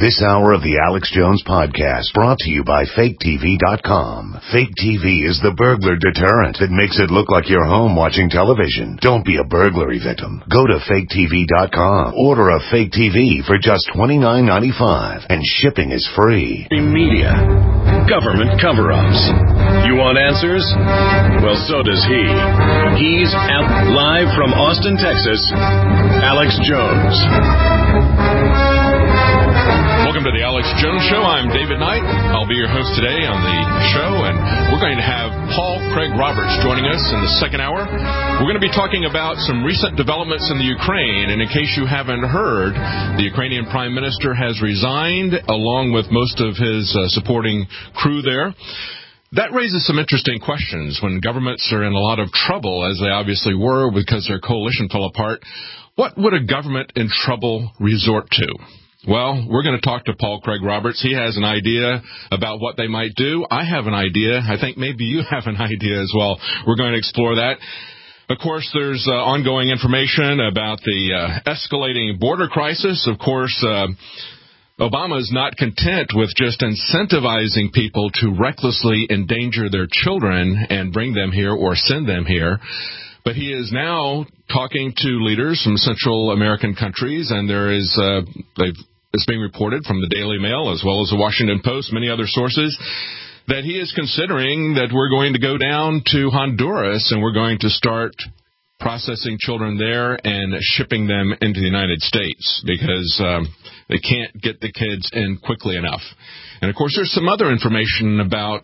This hour of the Alex Jones Podcast brought to you by FakeTV.com. Fake TV is the burglar deterrent that makes it look like you're home watching television. Don't be a burglary victim. Go to FakeTV.com. Order a fake TV for just $29.95, and shipping is free. Media. Government cover-ups. You want answers? Well, so does he. He's out live from Austin, Texas, Alex Jones. Welcome to the Alex Jones Show. I'm David Knight. I'll be your host today on the show, and we're going to have Paul Craig Roberts joining us in the second hour. We're going to be talking about some recent developments in the Ukraine, and in case you haven't heard, the Ukrainian Prime Minister has resigned along with most of his supporting crew there. That raises some interesting questions when governments are in a lot of trouble, as they obviously were because their coalition fell apart. What would a government in trouble resort to? Well, we're going to talk to Paul Craig Roberts. He has an idea about what they might do. I have an idea. I think maybe you have an idea as well. We're going to explore that. Of course, there's ongoing information about the escalating border crisis. Of course, Obama is not content with just incentivizing people to recklessly endanger their children and bring them here or send them here. But he is now talking to leaders from Central American countries, and there is it's being reported from the Daily Mail as well as the Washington Post, many other sources, that he is considering that we're going to go down to Honduras and we're going to start processing children there and shipping them into the United States because they can't get the kids in quickly enough. And, of course, there's some other information about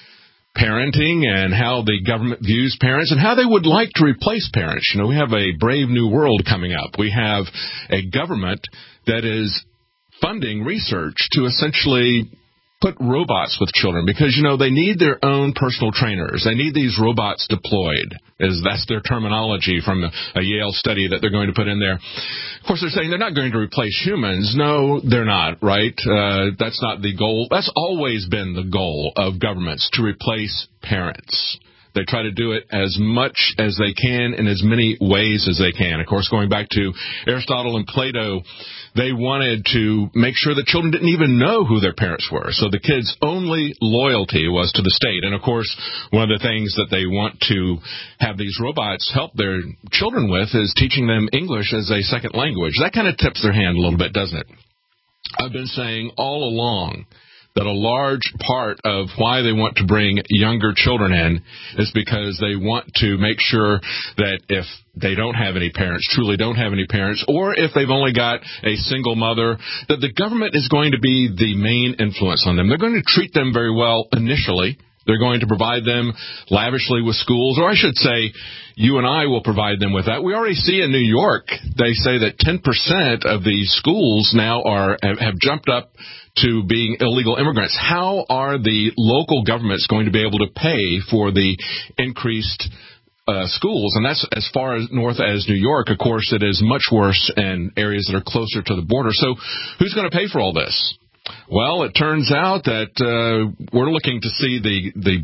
parenting and how the government views parents and how they would like to replace parents. You know, we have a brave new world coming up. We have a government that is funding research to essentially put robots with children because, you know, they need their own personal trainers. They need these robots deployed. That's their terminology from a Yale study that they're going to put in there. Of course, they're saying they're not going to replace humans. No, they're not, right? That's not the goal. That's always been the goal of governments, to replace parents. They try to do it as much as they can in as many ways as they can. Of course, going back to Aristotle and Plato, they wanted to make sure that children didn't even know who their parents were. So the kids' only loyalty was to the state. And, of course, one of the things that they want to have these robots help their children with is teaching them English as a second language. That kind of tips their hand a little bit, doesn't it? I've been saying all along that a large part of why they want to bring younger children in is because they want to make sure that if they don't have any parents, truly don't have any parents, or if they've only got a single mother, that the government is going to be the main influence on them. They're going to treat them very well initially. They're going to provide them lavishly with schools, or I should say, you and I will provide them with that. We already see in New York, they say that 10% of the schools now have jumped up to being illegal immigrants. How are the local governments going to be able to pay for the increased schools? And that's as far as north as New York. Of course, it is much worse in areas that are closer to the border. So who's going to pay for all this? Well, it turns out that we're looking to see the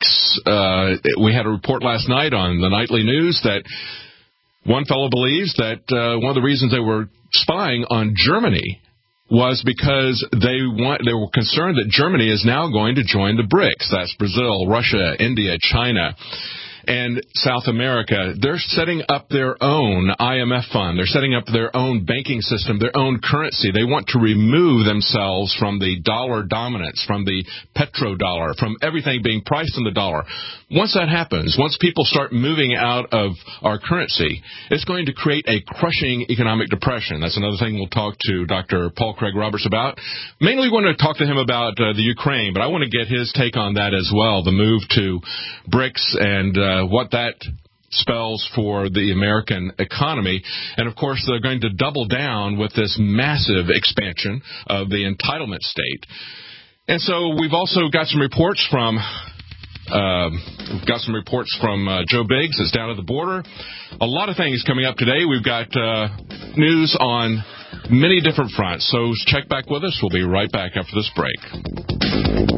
BRICS. We had a report last night on the nightly news that one fellow believes that one of the reasons they were spying on Germany was because they were concerned that Germany is now going to join the BRICS. That's Brazil, Russia, India, China, and South America. They're setting up their own IMF fund. They're setting up their own banking system, their own currency. They want to remove themselves from the dollar dominance, from the petrodollar, from everything being priced in the dollar. Once that happens, once people start moving out of our currency, it's going to create a crushing economic depression. That's another thing we'll talk to Dr. Paul Craig Roberts about. Mainly we want to talk to him about the Ukraine, but I want to get his take on that as well, the move to BRICS and what that spells for the American economy. And, of course, they're going to double down with this massive expansion of the entitlement state. And so we've also got some reports from Joe Biggs that's down at the border. A lot of things coming up today. We've got news on many different fronts. So check back with us. We'll be right back after this break.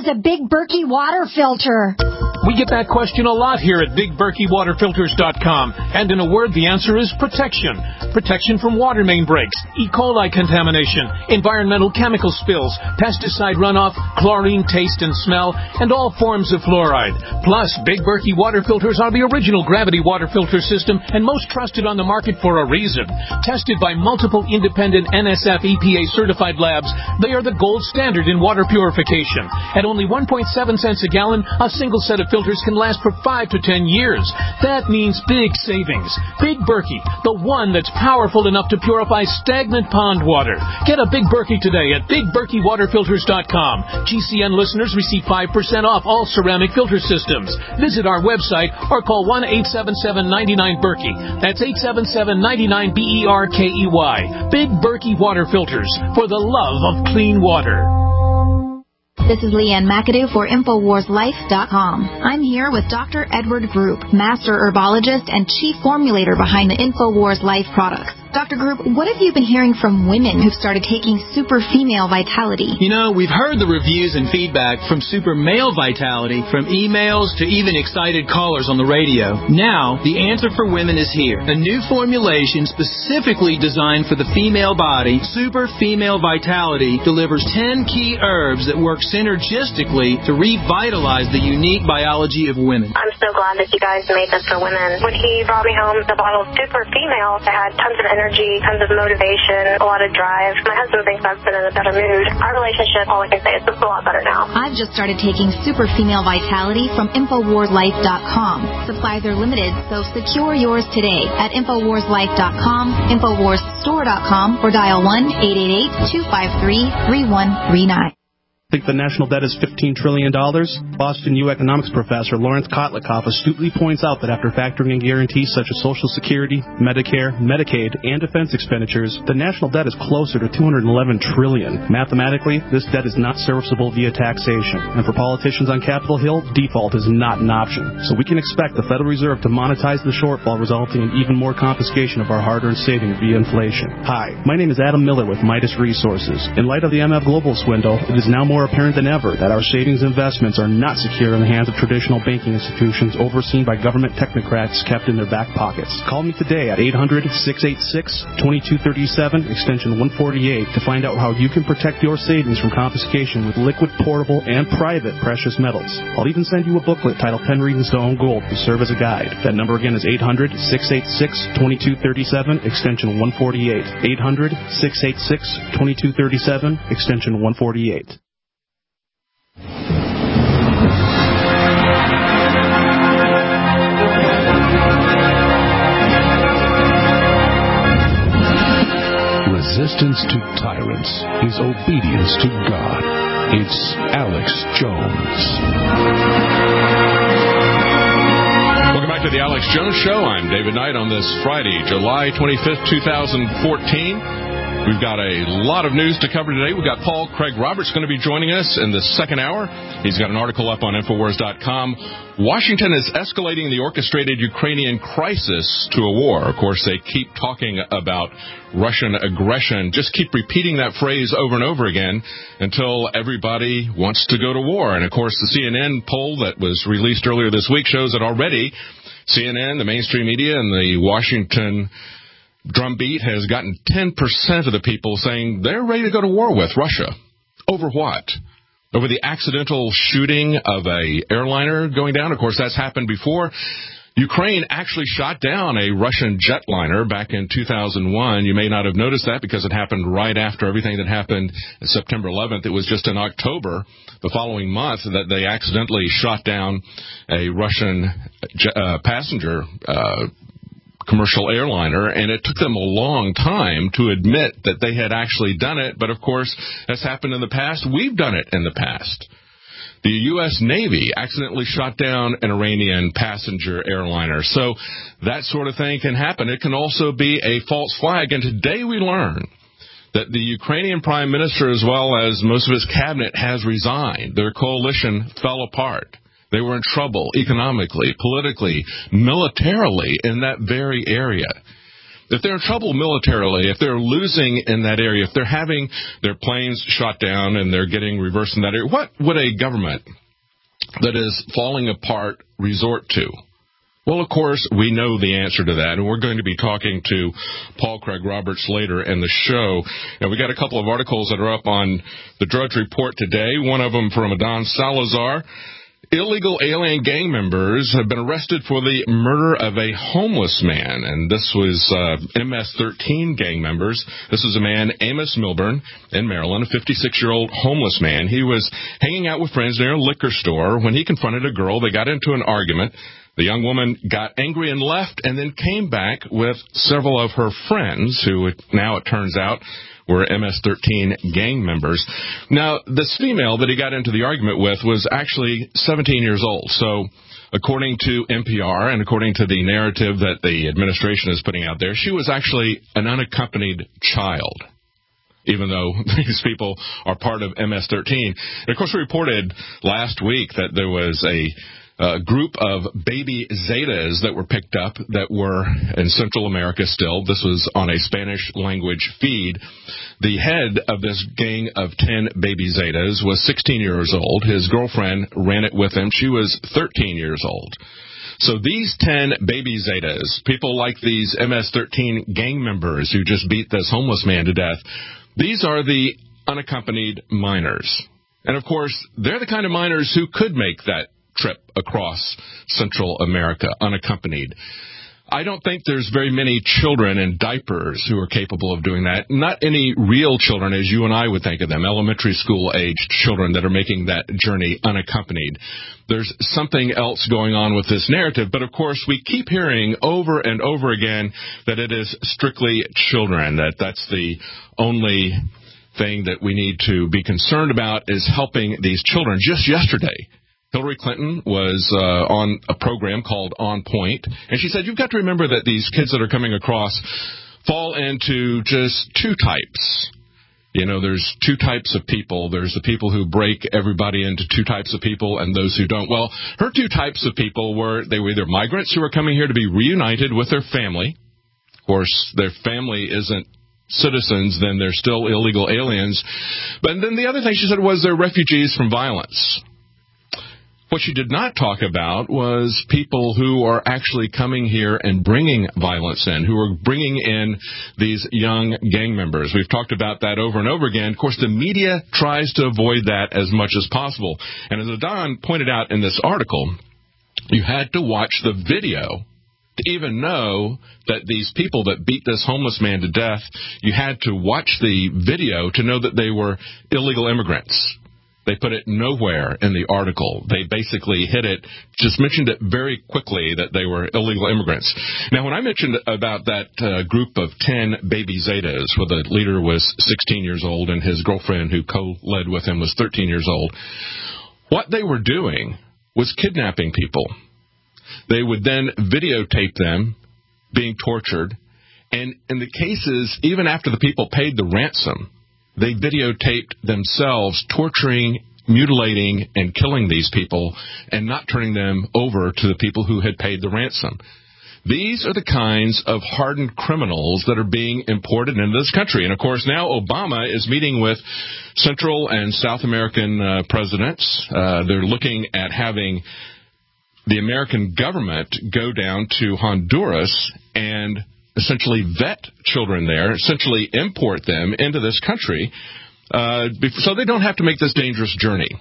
a Big Berkey water filter? We get that question a lot here at BigBerkeyWaterFilters.com. And in a word, the answer is protection. Protection from water main breaks, E. coli contamination, environmental chemical spills, pesticide runoff, chlorine taste and smell, and all forms of fluoride. Plus, Big Berkey water filters are the original gravity water filter system and most trusted on the market for a reason. Tested by multiple independent NSF EPA certified labs, they are the gold standard in water purification. At only 1.7 cents a gallon, a single set of filters can last for 5 to 10 years. That means big savings. Big Berkey, the one that's powerful enough to purify stagnant pond water. Get a Big Berkey today at BigBerkeyWaterFilters.com. GCN listeners receive 5% off all ceramic filter systems. Visit our website or call 1-877-99-BERKEY. That's 877-99-BERKEY. Big Berkey Water Filters, for the love of clean water. This is Leanne McAdoo for InfoWarsLife.com. I'm here with Dr. Edward Group, Master Herbologist and Chief Formulator behind the InfoWars Life products. Dr. Group, what have you been hearing from women who've started taking Super Female Vitality? You know, we've heard the reviews and feedback from Super Male Vitality, from emails to even excited callers on the radio. Now, the answer for women is here. A new formulation specifically designed for the female body, Super Female Vitality, delivers 10 key herbs that work synergistically to revitalize the unique biology of women. I'm so glad that you guys made this for women. When he brought me home the bottle of Super Female, it had tons of energy, tons of motivation, a lot of drive. My husband thinks I've been in a better mood. Our relationship, all I can say is it's a lot better now. I've just started taking Super Female Vitality from InfoWarsLife.com. Supplies are limited, so secure yours today at InfoWarsLife.com, InfoWarsStore.com, or dial 1-888-253-3139. Think the national debt is $15 trillion? Boston U economics professor Lawrence Kotlikoff astutely points out that after factoring in guarantees such as Social Security, Medicare, Medicaid, and defense expenditures, the national debt is closer to $211 trillion. Mathematically, this debt is not serviceable via taxation. And for politicians on Capitol Hill, default is not an option. So we can expect the Federal Reserve to monetize the shortfall, resulting in even more confiscation of our hard-earned savings via inflation. Hi, my name is Adam Miller with Midas Resources. In light of the MF Global swindle, it is now more apparent than ever that our savings investments are not secure in the hands of traditional banking institutions overseen by government technocrats kept in their back pockets. Call me today at 800-686-2237, extension 148, to find out how you can protect your savings from confiscation with liquid, portable, and private precious metals. I'll even send you a booklet titled 10 Reasons to Own Gold to serve as a guide. That number again is 800-686-2237, extension 148. 800-686-2237, extension 148. Resistance to tyrants is obedience to God. It's Alex Jones. Welcome back to the Alex Jones Show. I'm David Knight on this Friday, July 25th, 2014. We've got a lot of news to cover today. We've got Paul Craig Roberts going to be joining us in the second hour. He's got an article up on Infowars.com. Washington is escalating the orchestrated Ukrainian crisis to a war. Of course, they keep talking about Russian aggression. Just keep repeating that phrase over and over again until everybody wants to go to war. And, of course, the CNN poll that was released earlier this week shows that already CNN, the mainstream media, and the Washington drumbeat has gotten 10% of the people saying they're ready to go to war with Russia. Over what? Over the accidental shooting of a airliner going down? Of course, that's happened before. Ukraine actually shot down a Russian jetliner back in 2001. You may not have noticed that because it happened right after everything that happened September 11th. It was just in October, the following month, that they accidentally shot down a Russian passenger commercial airliner, and it took them a long time to admit that they had actually done it. But, of course, that's happened in the past. We've done it in the past. The U.S. Navy accidentally shot down an Iranian passenger airliner. So that sort of thing can happen. It can also be a false flag. And today we learn that the Ukrainian prime minister, as well as most of his cabinet, has resigned. Their coalition fell apart. They were in trouble economically, politically, militarily in that very area. if they're in trouble militarily, if they're losing in that area, if they're having their planes shot down and they're getting reversed in that area, what would a government that is falling apart resort to? Well, of course, we know the answer to that, and we're going to be talking to Paul Craig Roberts later in the show. And we got a couple of articles that are up on the Drudge Report today, one of them from Adon Salazar. Illegal alien gang members have been arrested for the murder of a homeless man, and this was MS-13 gang members. This is a man, Amos Milburn, in Maryland, a 56-year-old homeless man. He was hanging out with friends near a liquor store when he confronted a girl. They got into an argument. The young woman got angry and left, and then came back with several of her friends, who now it turns out were MS-13 gang members. Now, this female that he got into the argument with was actually 17 years old. So, according to NPR and according to the narrative that the administration is putting out there, she was actually an unaccompanied child, even though these people are part of MS-13. And, of course, we reported last week that there was a group of baby Zetas that were picked up that were in Central America still. This was on a Spanish-language feed. The head of this gang of 10 baby Zetas was 16 years old. His girlfriend ran it with him. She was 13 years old. So these 10 baby Zetas, people like these MS-13 gang members who just beat this homeless man to death, these are the unaccompanied minors. And, of course, they're the kind of minors who could make that trip across Central America unaccompanied. I don't think there's very many children in diapers who are capable of doing that. Not any real children as you and I would think of them, elementary school-aged children that are making that journey unaccompanied. There's something else going on with this narrative, but of course we keep hearing over and over again that it is strictly children, that's the only thing that we need to be concerned about is helping these children. Just yesterday, Hillary Clinton was on a program called On Point, and she said, you've got to remember that these kids that are coming across fall into just two types. You know, there's two types of people. There's the people who break everybody into two types of people and those who don't. Well, her two types of people were either migrants who are coming here to be reunited with their family. Of course, their family isn't citizens, then they're still illegal aliens. But then the other thing she said was they're refugees from violence. What she did not talk about was people who are actually coming here and bringing violence in, who are bringing in these young gang members. We've talked about that over and over again. Of course, the media tries to avoid that as much as possible. And as Adon pointed out in this article, you had to watch the video to even know that these people that beat this homeless man to death, you had to watch the video to know that they were illegal immigrants. They put it nowhere in the article. They basically hit it, just mentioned it very quickly that they were illegal immigrants. Now, when I mentioned about that group of 10 baby Zetas, where the leader was 16 years old and his girlfriend who co-led with him was 13 years old, what they were doing was kidnapping people. They would then videotape them being tortured, and in the cases, even after the people paid the ransom, they videotaped themselves torturing, mutilating, and killing these people and not turning them over to the people who had paid the ransom. These are the kinds of hardened criminals that are being imported into this country. And, of course, now Obama is meeting with Central and South American presidents. They're looking at having the American government go down to Honduras and essentially vet children there, essentially import them into this country so they don't have to make this dangerous journey.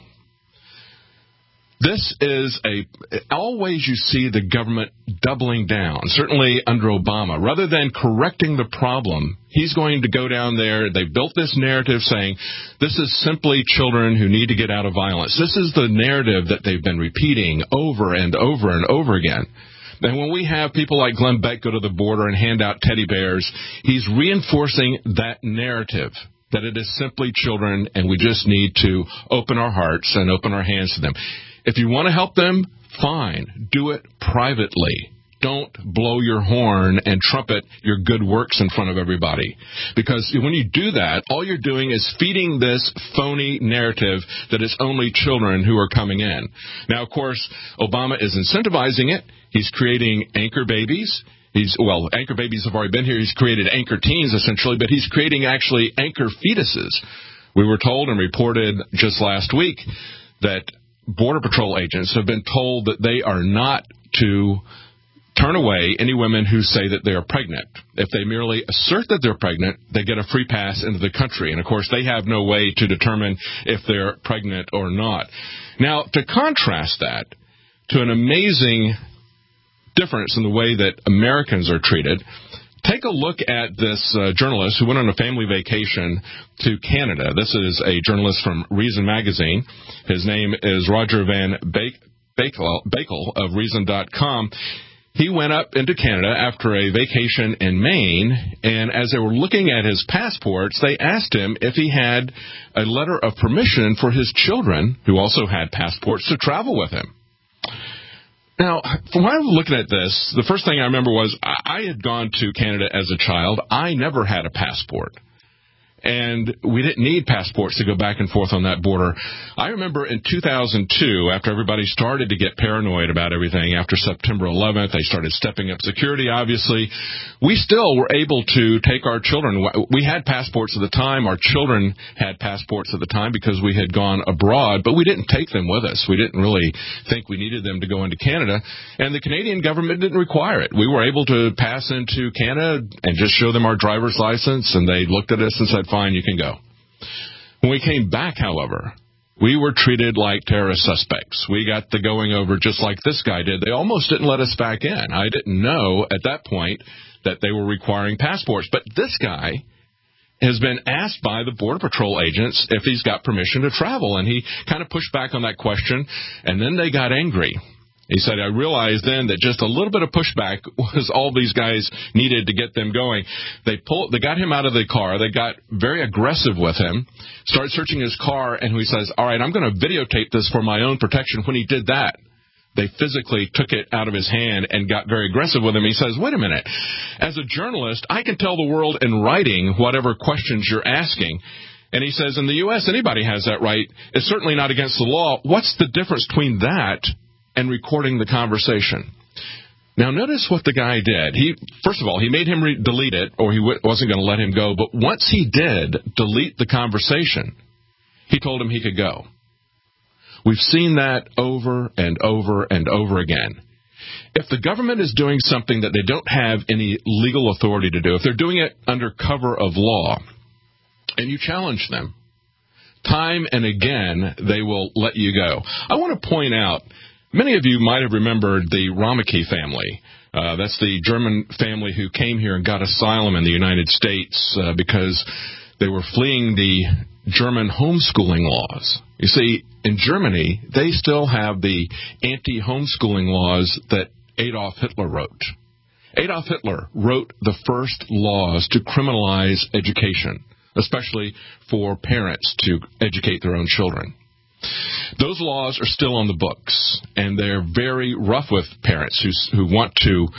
This is always you see the government doubling down, certainly under Obama. Rather than correcting the problem, he's going to go down there. They built this narrative saying this is simply children who need to get out of violence. This is the narrative that they've been repeating over and over and over again. And when we have people like Glenn Beck go to the border and hand out teddy bears, he's reinforcing that narrative, that it is simply children and we just need to open our hearts and open our hands to them. If you want to help them, fine. Do it privately. Don't blow your horn and trumpet your good works in front of everybody. Because when you do that, all you're doing is feeding this phony narrative that it's only children who are coming in. Now, of course, Obama is incentivizing it. He's creating anchor babies. Anchor babies have already been here. He's created anchor teens, essentially, but he's creating actually anchor fetuses. We were told and reported just last week that Border Patrol agents have been told that they are not to turn away any women who say that they are pregnant. If they merely assert that they're pregnant, they get a free pass into the country. And, of course, they have no way to determine if they're pregnant or not. Now, to contrast that to an amazing difference in the way that Americans are treated, take a look at this journalist who went on a family vacation to Canada. This is a journalist from Reason Magazine. His name is Roger Van Bakel of Reason.com. He went up into Canada after a vacation in Maine, and as they were looking at his passports, they asked him if he had a letter of permission for his children, who also had passports, to travel with him. Now, from when I was looking at this, the first thing I remember was I had gone to Canada as a child. I never had a passport. And we didn't need passports to go back and forth on that border. I remember in 2002, after everybody started to get paranoid about everything, after September 11th, they started stepping up security, obviously. We still were able to take our children. We had passports at the time. Our children had passports at the time because we had gone abroad, but we didn't take them with us. We didn't really think we needed them to go into Canada, and the Canadian government didn't require it. We were able to pass into Canada and just show them our driver's license, and they looked at us and said, fine, you can go. When we came back, however, we were treated like terrorist suspects. We got the going over just like this guy did. They almost didn't let us back in. I didn't know at that point that they were requiring passports. But this guy has been asked by the Border Patrol agents if he's got permission to travel, and he kind of pushed back on that question, and then they got angry. He said, I realized then that just a little bit of pushback was all these guys needed to get them going. They got him out of the car. They got very aggressive with him, started searching his car, and he says, all right, I'm going to videotape this for my own protection. When he did that, they physically took it out of his hand and got very aggressive with him. He says, wait a minute. As a journalist, I can tell the world in writing whatever questions you're asking. And he says, in the U.S., anybody has that right. It's certainly not against the law. What's the difference between that and recording the conversation? Now, notice what the guy did. First of all, he made him delete it, or he wasn't going to let him go. But once he did delete the conversation, he told him he could go. We've seen that over and over and over again. If the government is doing something that they don't have any legal authority to do, if they're doing it under cover of law, and you challenge them, time and again, they will let you go. I want to point out, many of you might have remembered the Rameke family. That's the German family who came here and got asylum in the United States because they were fleeing the German homeschooling laws. You see, in Germany, they still have the anti-homeschooling laws that Adolf Hitler wrote. Adolf Hitler wrote the first laws to criminalize education, especially for parents to educate their own children. Those laws are still on the books, and they're very rough with parents who want to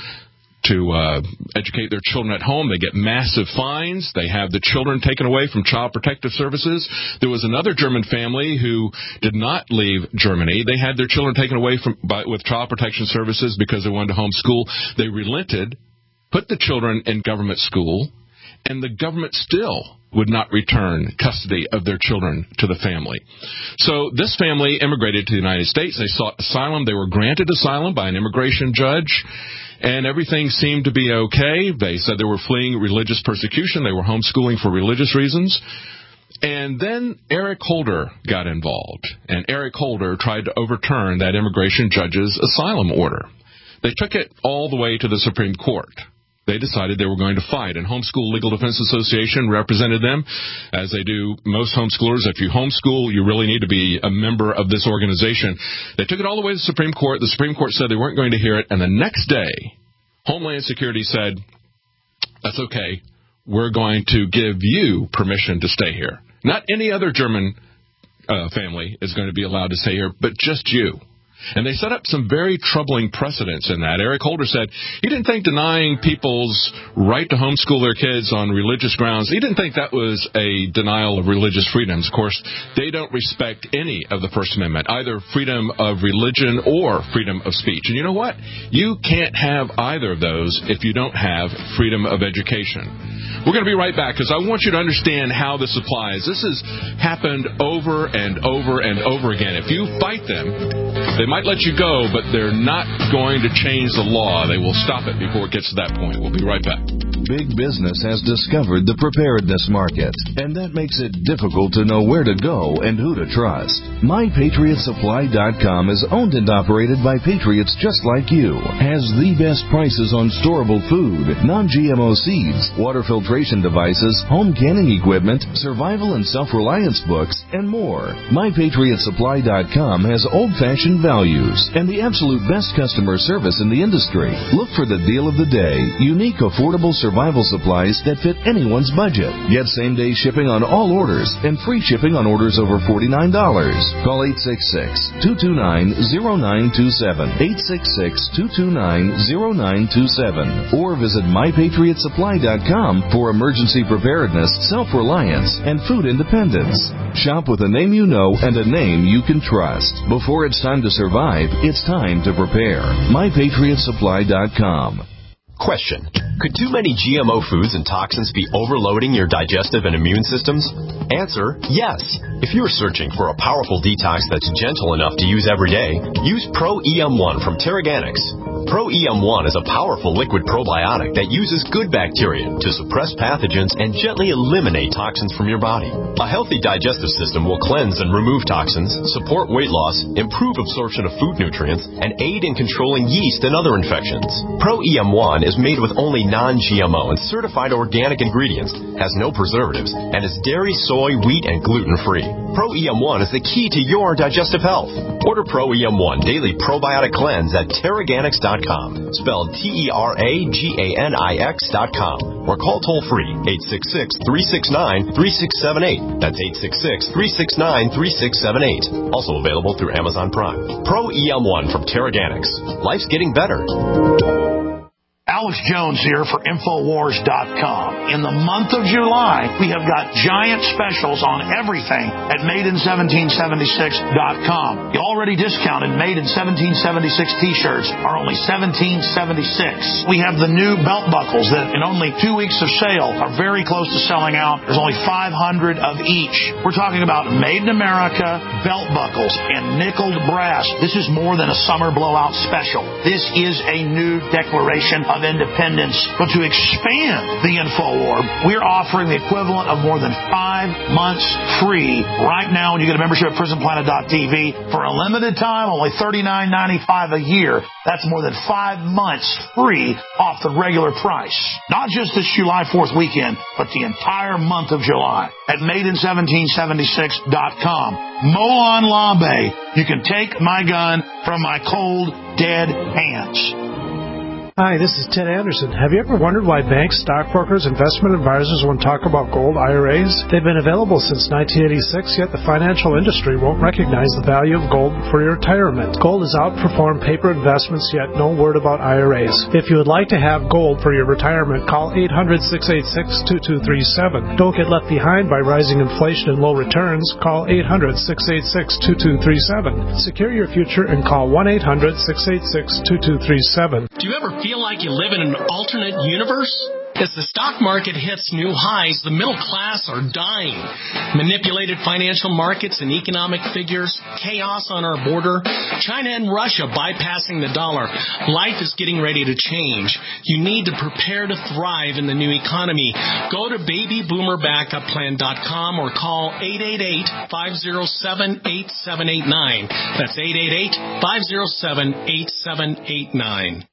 educate their children at home. They get massive fines. They have the children taken away from Child Protective Services. There was another German family who did not leave Germany. They had their children taken away with Child Protection Services because they wanted to homeschool. They relented, put the children in government school, and the government still would not return custody of their children to the family. So this family immigrated to the United States. They sought asylum. They were granted asylum by an immigration judge, and everything seemed to be okay. They said they were fleeing religious persecution. They were homeschooling for religious reasons. And then Eric Holder got involved, and Eric Holder tried to overturn that immigration judge's asylum order. They took it all the way to the Supreme Court. They decided they were going to fight, and Homeschool Legal Defense Association represented them, as they do most homeschoolers. If you homeschool, you really need to be a member of this organization. They took it all the way to the Supreme Court. The Supreme Court said they weren't going to hear it, and the next day, Homeland Security said, that's okay, we're going to give you permission to stay here. Not any other German family is going to be allowed to stay here, but just you. And they set up some very troubling precedents in that. Eric Holder said he didn't think denying people's right to homeschool their kids on religious grounds, he didn't think that was a denial of religious freedoms. Of course, they don't respect any of the First Amendment, either freedom of religion or freedom of speech. And you know what? You can't have either of those if you don't have freedom of education. We're going to be right back because I want you to understand how this applies. This has happened over and over and over again. If you fight them, they might let you go, but they're not going to change the law. They will stop it before it gets to that point. We'll be right back. Big business has discovered the preparedness market, and that makes it difficult to know where to go and who to trust. MyPatriotSupply.com is owned and operated by patriots just like you. Has the best prices on storable food, non-GMO seeds, water filtration devices, home canning equipment, survival and self-reliance books, and more. MyPatriotSupply.com has old-fashioned values and the absolute best customer service in the industry. Look for the deal of the day, unique, affordable survival supplies that fit anyone's budget. Get same-day shipping on all orders and free shipping on orders over $49. Call 866-229-0927, 866-229-0927, or visit MyPatriotSupply.com for emergency preparedness, self-reliance, and food independence. Shop with a name you know and a name you can trust. Before it's time to survive, it's time to prepare. MyPatriotSupply.com. Question. Could too many GMO foods and toxins be overloading your digestive and immune systems? Answer, yes. If you're searching for a powerful detox that's gentle enough to use every day, use Pro-EM1 from Teraganix. Pro-EM1 is a powerful liquid probiotic that uses good bacteria to suppress pathogens and gently eliminate toxins from your body. A healthy digestive system will cleanse and remove toxins, support weight loss, improve absorption of food nutrients, and aid in controlling yeast and other infections. Pro-EM1 is made with only non-GMO and certified organic ingredients, has no preservatives, and is dairy, soy, wheat, and gluten-free. Pro-EM1 is the key to your digestive health. Order Pro-EM1 Daily Probiotic Cleanse at Teraganix.com, spelled Teraganix.com, or call toll-free 866-369-3678. That's 866-369-3678. Also available through Amazon Prime. Pro-EM1 from Teraganix. Life's getting better. Alex Jones here for Infowars.com. In the month of July, we have got giant specials on everything at MadeIn1776.com. The already discounted Made in 1776 t-shirts are only $17.76. We have the new belt buckles that in only 2 weeks of sale are very close to selling out. There's only 500 of each. We're talking about Made in America belt buckles and nickeled brass. This is more than a summer blowout special. This is a new declaration of independence. But to expand the InfoWar, we're offering the equivalent of more than 5 months free right now when you get a membership at PrisonPlanet.tv for a limited time, only $39.95 a year. That's more than 5 months free off the regular price. Not just this July 4th weekend, but the entire month of July at MadeIn1776.com. Molon Labe, you can take my gun from my cold, dead hands. Hi, this is Ted Anderson. Have you ever wondered why banks, stockbrokers, investment advisors won't talk about gold IRAs? They've been available since 1986, yet the financial industry won't recognize the value of gold for your retirement. Gold has outperformed paper investments, yet no word about IRAs. If you would like to have gold for your retirement, call 800-686-2237. Don't get left behind by rising inflation and low returns. Call 800-686-2237. Secure your future and call 1-800-686-2237. Do you ever feel like you live in an alternate universe? As the stock market hits new highs, the middle class are dying. Manipulated financial markets and economic figures, chaos on our border, China and Russia bypassing the dollar. Life is getting ready to change. You need to prepare to thrive in the new economy. Go to babyboomerbackupPlan.com or call 888-507-8789. That's 888-507-8789.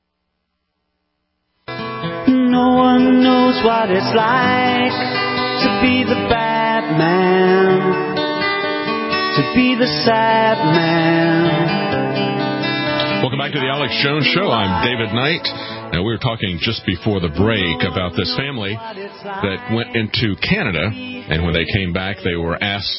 No one knows what it's like to be the bad man, to be the sad man. Welcome back to the Alex Jones Show. I'm David Knight. Now, we were talking just before the break about this family that went into Canada, and when they came back, they were asked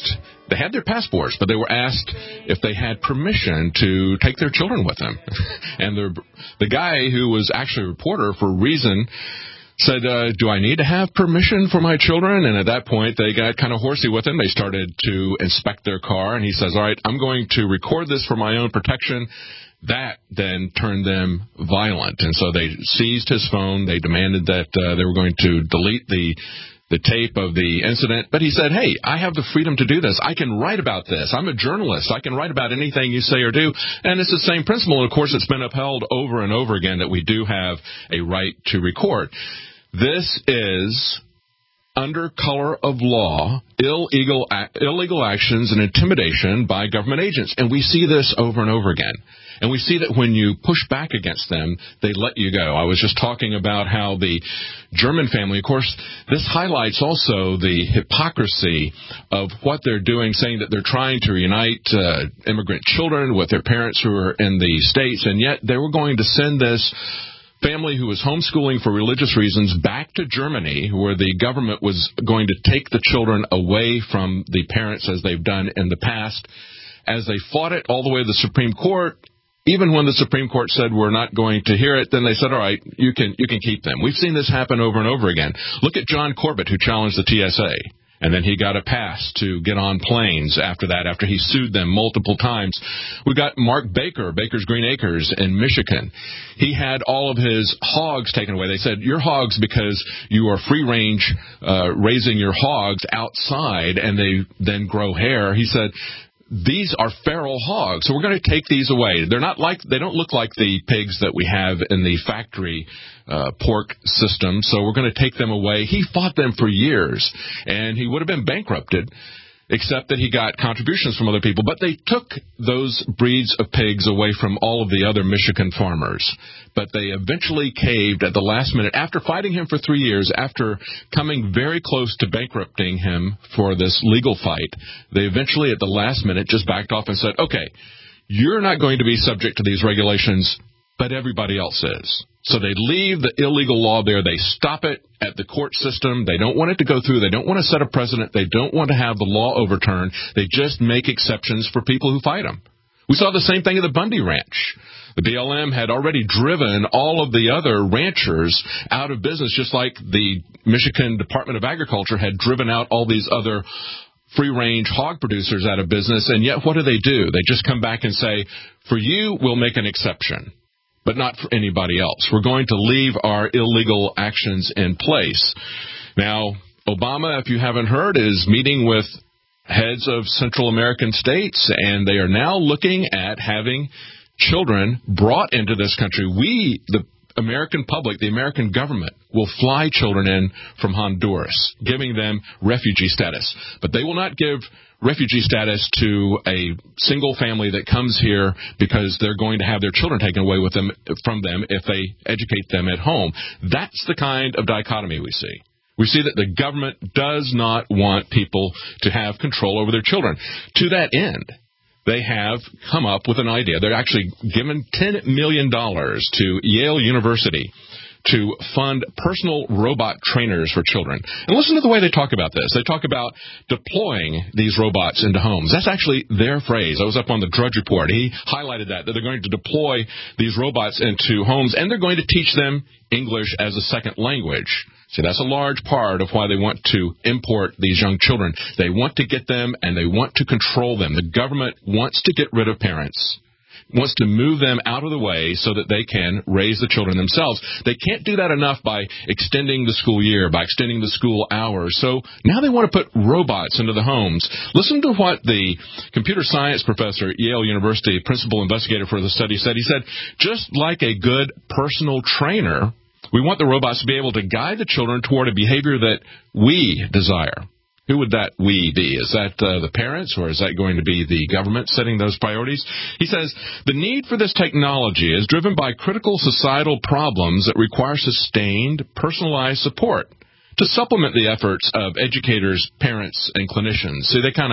They had their passports, but they were asked if they had permission to take their children with them. And the guy who was actually a reporter for Reason said, do I need to have permission for my children? And at that point, they got kind of horsey with him. They started to inspect their car, and he says, all right, I'm going to record this for my own protection. That then turned them violent, and so they seized his phone. They demanded that they were going to delete the tape of the incident. But he said, hey, I have the freedom to do this. I can write about this. I'm a journalist. I can write about anything you say or do. And it's the same principle. And, of course, it's been upheld over and over again that we do have a right to record. This is, under color of law, illegal actions and intimidation by government agents. And we see this over and over again. And we see that when you push back against them, they let you go. I was just talking about how the German family, of course, this highlights also the hypocrisy of what they're doing, saying that they're trying to reunite immigrant children with their parents who are in the States, and yet they were going to send this family who was homeschooling for religious reasons back to Germany, where the government was going to take the children away from the parents as they've done in the past. As they fought it all the way to the Supreme Court, even when the Supreme Court said we're not going to hear it, then they said, all right, you can keep them. We've seen this happen over and over again. Look at John Corbett, who challenged the TSA, and then he got a pass to get on planes after that, after he sued them multiple times. We got Mark Baker, Baker's Green Acres in Michigan. He had all of his hogs taken away. They said, you're hogs because you are free-range raising your hogs outside, and they then grow hair. He said, these are feral hogs, so we're going to take these away. They don't look like the pigs that we have in the factory pork system, so we're going to take them away. He fought them for years, and he would have been bankrupted, except that he got contributions from other people. But they took those breeds of pigs away from all of the other Michigan farmers. But they eventually caved at the last minute. After fighting him for 3 years, after coming very close to bankrupting him for this legal fight, they eventually at the last minute just backed off and said, okay, you're not going to be subject to these regulations, but everybody else is. So they leave the illegal law there. They stop it at the court system. They don't want it to go through. They don't want to set a precedent. They don't want to have the law overturned. They just make exceptions for people who fight them. We saw the same thing at the Bundy Ranch. The BLM had already driven all of the other ranchers out of business, just like the Michigan Department of Agriculture had driven out all these other free-range hog producers out of business. And yet what do? They just come back and say, for you, we'll make an exception, but not for anybody else. We're going to leave our illegal actions in place. Now, Obama, if you haven't heard, is meeting with heads of Central American states, and they are now looking at having children brought into this country. We, the American public, the American government, will fly children in from Honduras, giving them refugee status. But they will not give refugee status to a single family that comes here because they're going to have their children taken away from them if they educate them at home. That's the kind of dichotomy we see. We see that the government does not want people to have control over their children. To that end, they have come up with an idea. They're actually given $10 million to Yale University to fund personal robot trainers for children. And listen to the way they talk about this. They talk about deploying these robots into homes. That's actually their phrase. I was up on the Drudge Report. He highlighted that they're going to deploy these robots into homes, and they're going to teach them English as a second language. See, that's a large part of why they want to import these young children. They want to get them, and they want to control them. The government wants to get rid of parents, wants to move them out of the way so that they can raise the children themselves. They can't do that enough by extending the school year, by extending the school hours. So now they want to put robots into the homes. Listen to what the computer science professor at Yale University, principal investigator for the study, said. He said, just like a good personal trainer, we want the robots to be able to guide the children toward a behavior that we desire. Who would that we be? Is that the parents, or is that going to be the government setting those priorities? He says, the need for this technology is driven by critical societal problems that require sustained, personalized support to supplement the efforts of educators, parents, and clinicians. See, they kind of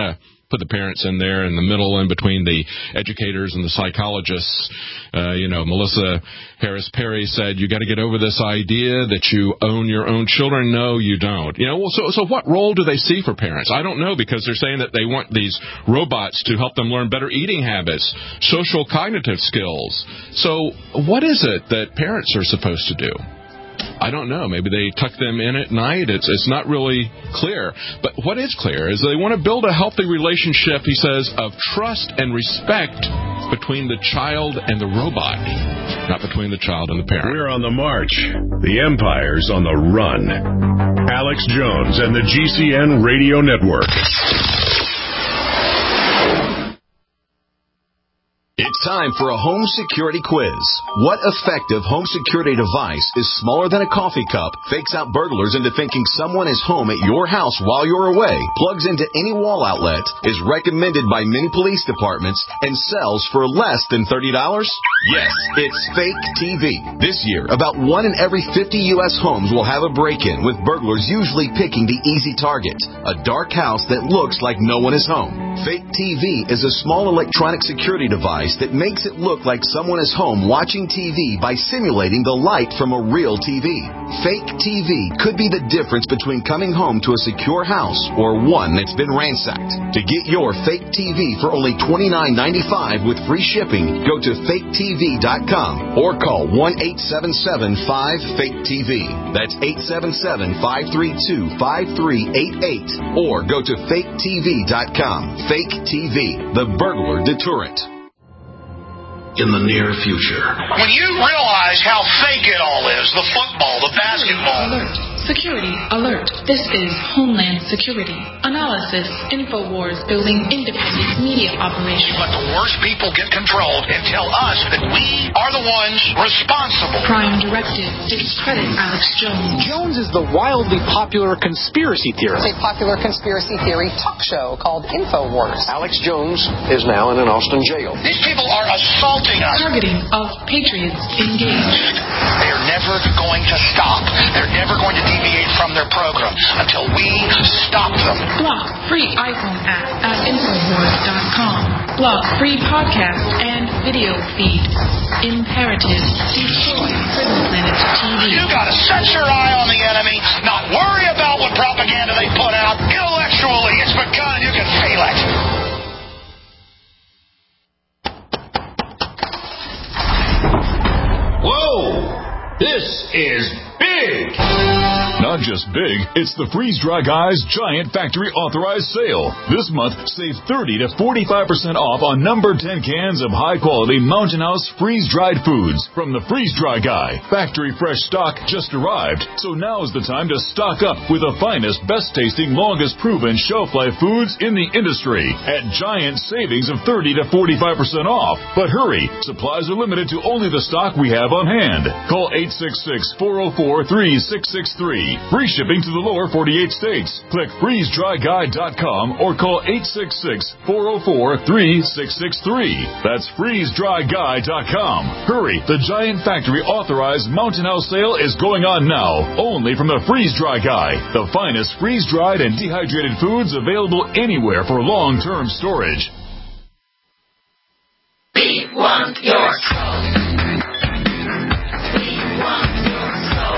put the parents in there in the middle, in between the educators and the psychologists. Melissa Harris Perry said, you got to get over this idea that you own your own children. No, you don't. So what role do they see for parents? I don't know, because they're saying that they want these robots to help them learn better eating habits, social cognitive skills. So what is it that parents are supposed to do? I don't know. Maybe they tuck them in at night. It's not really clear. But what is clear is they want to build a healthy relationship, he says, of trust and respect between the child and the robot, not between the child and the parent. We're on the march. The empire's on the run. Alex Jones and the GCN Radio Network. It's time for a home security quiz. What effective home security device is smaller than a coffee cup, fakes out burglars into thinking someone is home at your house while you're away, plugs into any wall outlet, is recommended by many police departments, and sells for less than $30? Yes, it's Fake TV. This year, about 1 in every 50 U.S. homes will have a break-in, with burglars usually picking the easy target, a dark house that looks like no one is home. Fake TV is a small electronic security device that makes it look like someone is home watching TV by simulating the light from a real TV. Fake TV could be the difference between coming home to a secure house or one that's been ransacked. To get your Fake TV for only $29.95 with free shipping, go to faketv.com or call 1-877-5-FAKE-TV. That's 877-532-5388 or go to faketv.com. Fake TV, the burglar deterrent. In the near future. When you realize how fake it all is, the football, the basketball. Alert. Security alert. This is Homeland Security. Analysis. InfoWars building independent media operation. Let the worst people get controlled and tell us that we are the ones responsible. Prime directive. Discredit Alex Jones. Jones is the wildly popular conspiracy theorist. It's a popular conspiracy theory talk show called InfoWars. Alex Jones is now in an Austin jail. These people are assaulting us. Targeting of patriots engaged. They are never going to stop. They're never going to deviate from their program until we stop them. Block free iPhone app at Infowars.com. Block free podcast and video feed. Imperative. Destroy Prison Planet TV. You gotta set your eye on the enemy, not worry about what propaganda they put out. Intellectually, it's begun. You can feel it. Whoa! This is big! Not just big, it's the Freeze Dry Guy's giant factory authorized sale. This month, save 30 to 45% off on number 10 cans of high quality Mountain House freeze dried foods from the Freeze Dry Guy. Factory fresh stock just arrived, so now is the time to stock up with the finest, best tasting, longest proven shelf life foods in the industry at giant savings of 30 to 45% off. But hurry, supplies are limited to only the stock we have on hand. Call 866-404-3663. Free shipping to the lower 48 states. Click freezedryguy.com or call 866-404-3663. That's freezedryguy.com. Hurry, the giant factory authorized Mountain House sale is going on now, only from the Freeze Dry Guy, the finest freeze-dried and dehydrated foods available anywhere for long-term storage. We want your soul. We want your soul.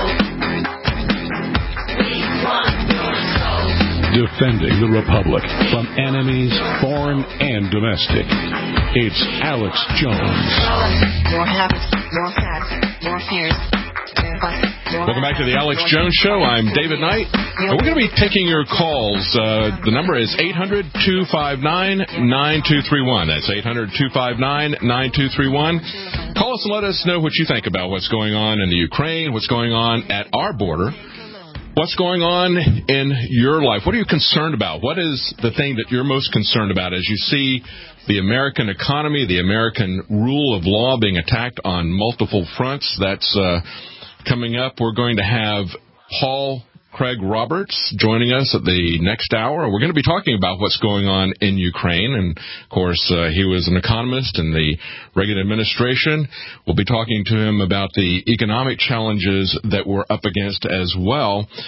We want your soul. Defending the Republic from enemies, foreign and domestic. It's Alex Jones. More habits, more facts, more fears. Welcome back to the Alex Jones Show. I'm David Knight. And we're going to be taking your calls. The number is 800-259-9231. That's 800-259-9231. Call us and let us know what you think about what's going on in the Ukraine, what's going on at our border, what's going on in your life. What are you concerned about? What is the thing that you're most concerned about as you see the American economy, the American rule of law being attacked on multiple fronts? That's coming up. We're going to have Paul Craig Roberts joining us at the next hour. We're going to be talking about what's going on in Ukraine. And, of course, he was an economist in the Reagan administration. We'll be talking to him about the economic challenges that we're up against as well.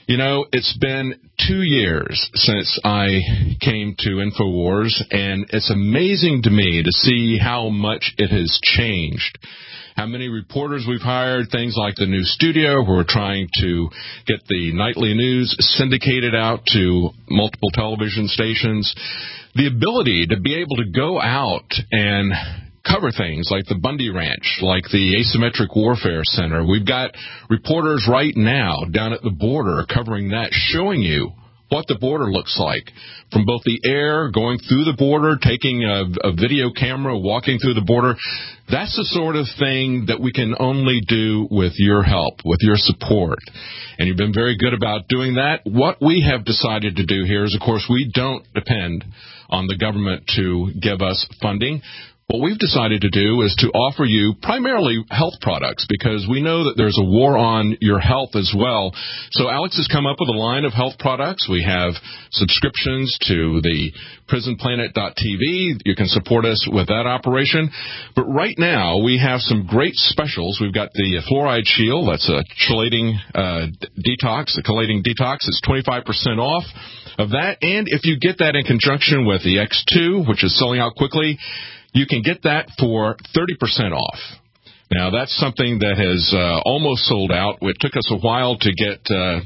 You know, it's been 2 years since I came to InfoWars, and it's amazing to me to see how much it has changed. How many reporters we've hired, things like the new studio, where we're trying to get the nightly news syndicated out to multiple television stations. The ability to be able to go out and cover things like the Bundy Ranch, like the Asymmetric Warfare Center. We've got reporters right now down at the border covering that, showing you what the border looks like from both the air, going through the border, taking a video camera, walking through the border. That's the sort of thing that we can only do with your help, with your support. And you've been very good about doing that. What we have decided to do here is, of course, we don't depend on the government to give us funding. What we've decided to do is to offer you primarily health products, because we know that there's a war on your health as well. So Alex has come up with a line of health products. We have subscriptions to the prisonplanet.tv. You can support us with that operation. But right now, we have some great specials. We've got the Fluoride Shield. That's a chelating detox, a chelating detox. It's 25% off of that. And if you get that in conjunction with the X2, which is selling out quickly, you can get that for 30% off. Now, that's something that has almost sold out. It took us a while to get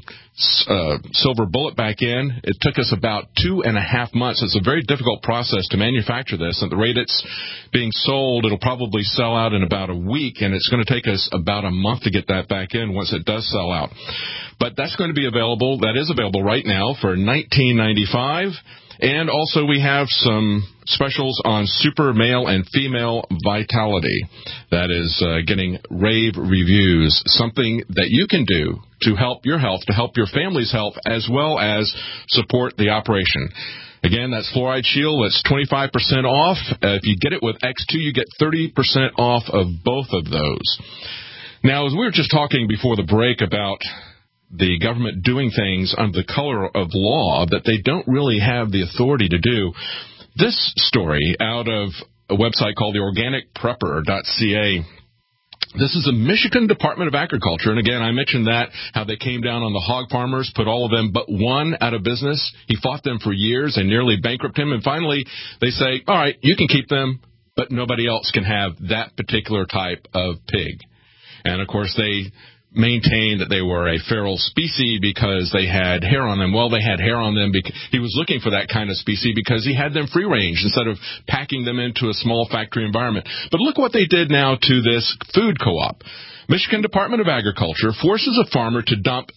Silver Bullet back in. It took us about 2.5 months. It's a very difficult process to manufacture this. At the rate it's being sold, it'll probably sell out in about a week, and it's going to take us about a month to get that back in once it does sell out. But that's going to be available. That is available right now for $19.95. And also we have some specials on super male and female vitality. That is getting rave reviews, something that you can do to help your health, to help your family's health, as well as support the operation. Again, that's Fluoride Shield. That's 25% off. If you get it with X2, you get 30% off of both of those. Now, as we were just talking before the break about the government doing things under the color of law that they don't really have the authority to do. This story out of a website called the organicprepper.ca. This is the Michigan Department of Agriculture. And again, I mentioned that, how they came down on the hog farmers, put all of them but one out of business. He fought them for years and nearly bankrupted him. And finally, they say, all right, you can keep them, but nobody else can have that particular type of pig. And, of course, they maintained that they were a feral species because they had hair on them. Well, they had hair on them because he was looking for that kind of species because he had them free range instead of packing them into a small factory environment. But look what they did now to this food co-op. Michigan Department of Agriculture forces a farmer to dump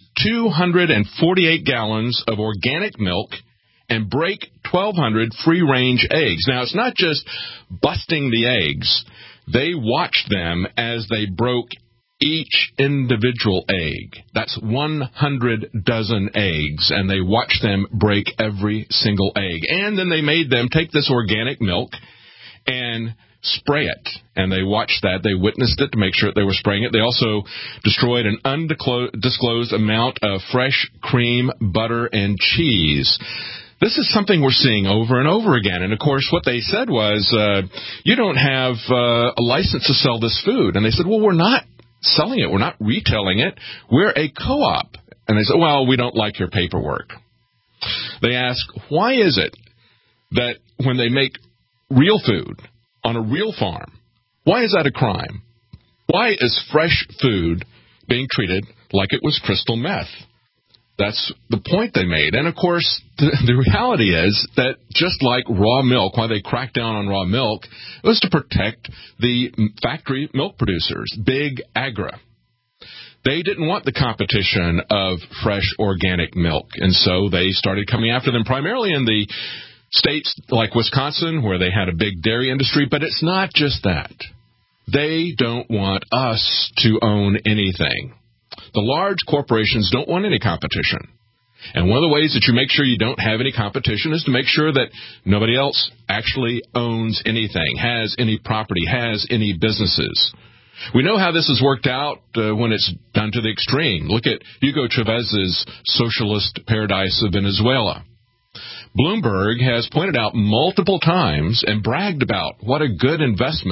248 gallons of organic milk and break 1,200 free-range eggs. Now, it's not just busting the eggs. They watched them as they broke each individual egg. That's 100 dozen eggs, and they watched them break every single egg. And then they made them take this organic milk and spray it. And they watched that. They witnessed it to make sure that they were spraying it. They also destroyed an undisclosed amount of fresh cream, butter, and cheese. This is something we're seeing over and over again. And, of course, what they said was, you don't have a license to sell this food. And they said, well, we're not selling it. We're not retailing it. We're a co-op. And they said, well, we don't like your paperwork. They ask, why is it that when they make real food on a real farm, why is that a crime? Why is fresh food being treated like it was crystal meth? That's the point they made. And, of course, the reality is that just like raw milk, why they cracked down on raw milk, it was to protect the factory milk producers, Big Agra. They didn't want the competition of fresh organic milk, and so they started coming after them primarily in the states like Wisconsin, where they had a big dairy industry. But it's not just that. They don't want us to own anything. The large corporations don't want any competition. And one of the ways that you make sure you don't have any competition is to make sure that nobody else actually owns anything, has any property, has any businesses. We know how this has worked out when it's done to the extreme. Look at Hugo Chávez's socialist paradise of Venezuela. Bloomberg has pointed out multiple times and bragged about what a good investment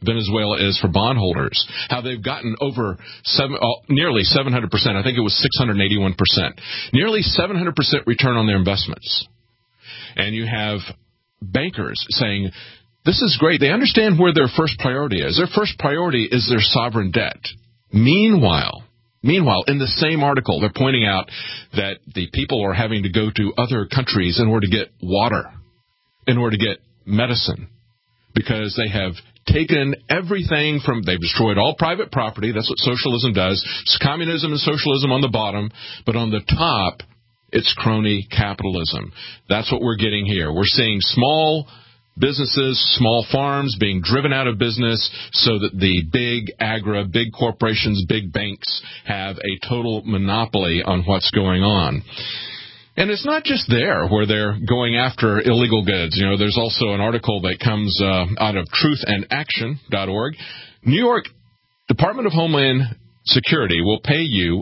Venezuela is for bondholders, how they've gotten over nearly 700%. I think it was 681%. Nearly 700% return on their investments. And you have bankers saying, this is great. They understand where their first priority is. Their first priority is their sovereign debt. Meanwhile, in the same article, they're pointing out that the people are having to go to other countries in order to get water, in order to get medicine, because they have taken everything they've destroyed all private property. That's what socialism does. It's communism and socialism on the bottom, but on the top, it's crony capitalism. That's what we're getting here. We're seeing small businesses, small farms being driven out of business so that the big big corporations, big banks have a total monopoly on what's going on. And it's not just there where they're going after illegal goods. You know, there's also an article that comes out of truthandaction.org. New York Department of Homeland Security will pay you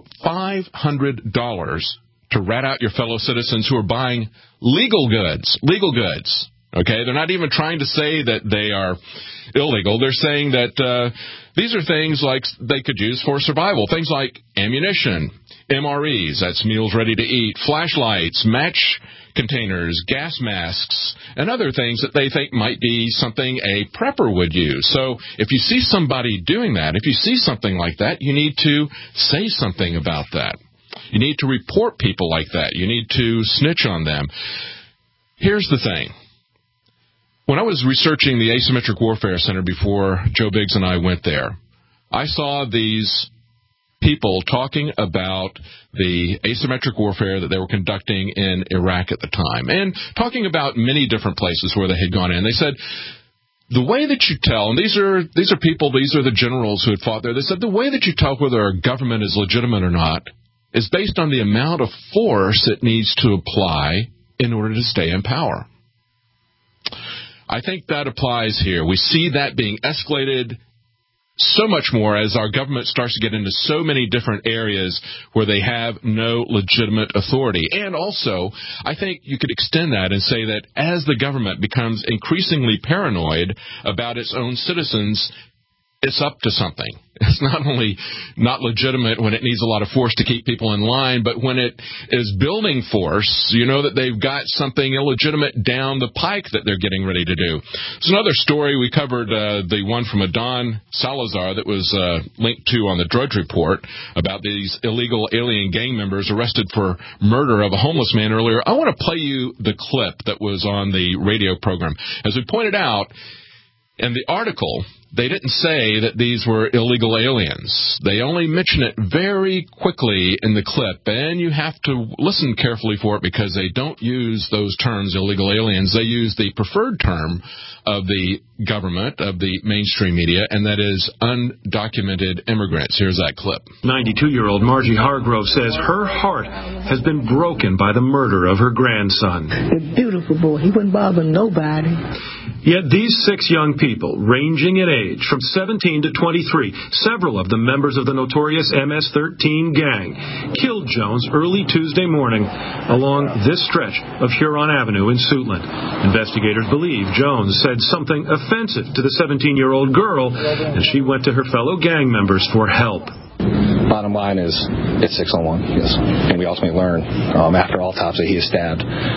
$500 to rat out your fellow citizens who are buying legal goods. Legal goods. Okay, they're not even trying to say that they are illegal. They're saying that these are things like they could use for survival. Things like ammunition, MREs, that's meals ready to eat, flashlights, match containers, gas masks, and other things that they think might be something a prepper would use. So if you see somebody doing that, if you see something like that, you need to say something about that. You need to report people like that. You need to snitch on them. Here's the thing. When I was researching the Asymmetric Warfare Center before Joe Biggs and I went there, I saw these people talking about the asymmetric warfare that they were conducting in Iraq at the time, and talking about many different places where they had gone in. They said, the way that you tell, and these are the generals who had fought there, they said the way that you tell whether a government is legitimate or not is based on the amount of force it needs to apply in order to stay in power. I think that applies here. We see that being escalated so much more as our government starts to get into so many different areas where they have no legitimate authority. And also, I think you could extend that and say that as the government becomes increasingly paranoid about its own citizens, it's up to something. It's not only not legitimate when it needs a lot of force to keep people in line, but when it is building force, you know that they've got something illegitimate down the pike that they're getting ready to do. There's another story. We covered the one from Adon Salazar that was linked to on the Drudge Report about these illegal alien gang members arrested for murder of a homeless man earlier. I want to play you the clip that was on the radio program. As we pointed out in the article, they didn't say that these were illegal aliens. They only mention it very quickly in the clip, and you have to listen carefully for it because they don't use those terms, illegal aliens. They use the preferred term of the government, of the mainstream media, and that is undocumented immigrants. Here's that clip. 92-year-old Margie Hargrove says her heart has been broken by the murder of her grandson. A beautiful boy. He wouldn't bother nobody. Yet these 6 young people, ranging in age from 17 to 23, several of them members of the notorious MS-13 gang, killed Jones early Tuesday morning along this stretch of Huron Avenue in Suitland. Investigators believe Jones said something offensive to the 17-year-old girl, and she went to her fellow gang members for help. Bottom line is, it's 6-on-1, yes. And we ultimately learn, after autopsy, he is stabbed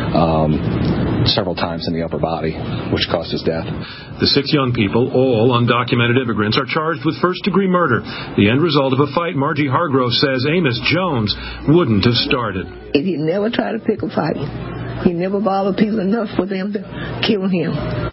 several times in the upper body, which caused his death. The 6 young people, all undocumented immigrants, are charged with first-degree murder, the end result of a fight Margie Hargrove says Amos Jones wouldn't have started. He never tried to pick a fight. He never bothered people enough for them to kill him.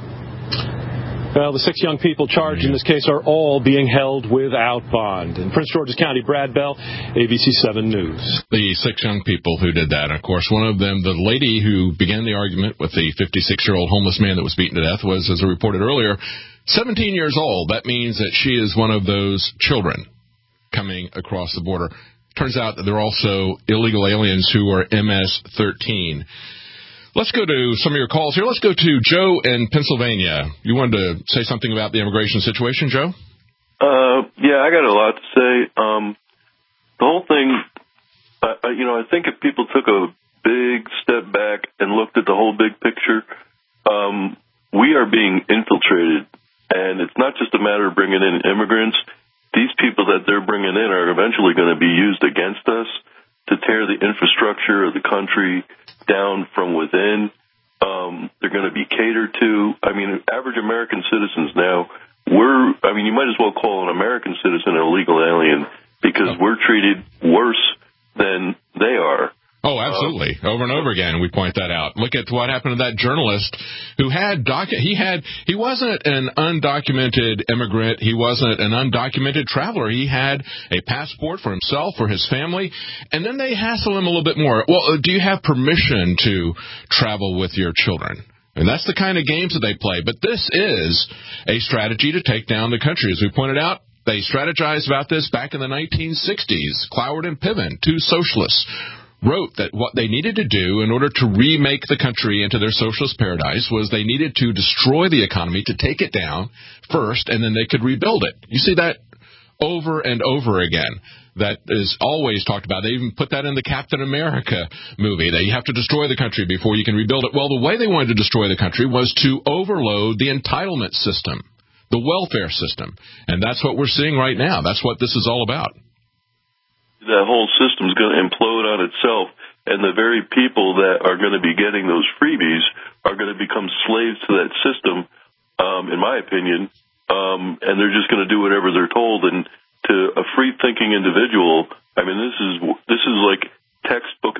Well, the 6 young people charged in this case are all being held without bond. In Prince George's County, Brad Bell, ABC 7 News. The 6 young people who did that, of course, one of them, the lady who began the argument with the 56-year-old homeless man that was beaten to death was, as I reported earlier, 17 years old. That means that she is one of those children coming across the border. Turns out that there are also illegal aliens who are MS-13. Let's go to some of your calls here. Let's go to Joe in Pennsylvania. You wanted to say something about the immigration situation, Joe? Yeah, I got a lot to say. The whole thing, I think if people took a big step back and looked at the whole big picture, we are being infiltrated, and it's not just a matter of bringing in immigrants. These people that they're bringing in are eventually going to be used against us to tear the infrastructure of the country down from within. They're going to be catered to. I mean, average American citizens now, you might as well call an American citizen an illegal alien because we're treated worse than they are. Oh, absolutely. Over and over again, we point that out. Look at what happened to that journalist who had he wasn't an undocumented immigrant. He wasn't an undocumented traveler. He had a passport for himself, for his family, and then they hassle him a little bit more. Well, do you have permission to travel with your children? And that's the kind of games that they play. But this is a strategy to take down the country. As we pointed out, they strategized about this back in the 1960s. Cloward and Piven, two socialists, wrote that what they needed to do in order to remake the country into their socialist paradise was they needed to destroy the economy, to take it down first, and then they could rebuild it. You see that over and over again. That is always talked about. They even put that in the Captain America movie, that you have to destroy the country before you can rebuild it. Well, the way they wanted to destroy the country was to overload the entitlement system, the welfare system. And that's what we're seeing right now. That's what this is all about. That whole system's going to implode on itself, and the very people that are going to be getting those freebies are going to become slaves to that system, in my opinion, and they're just going to do whatever they're told. And to a free-thinking individual, I mean, this is like textbook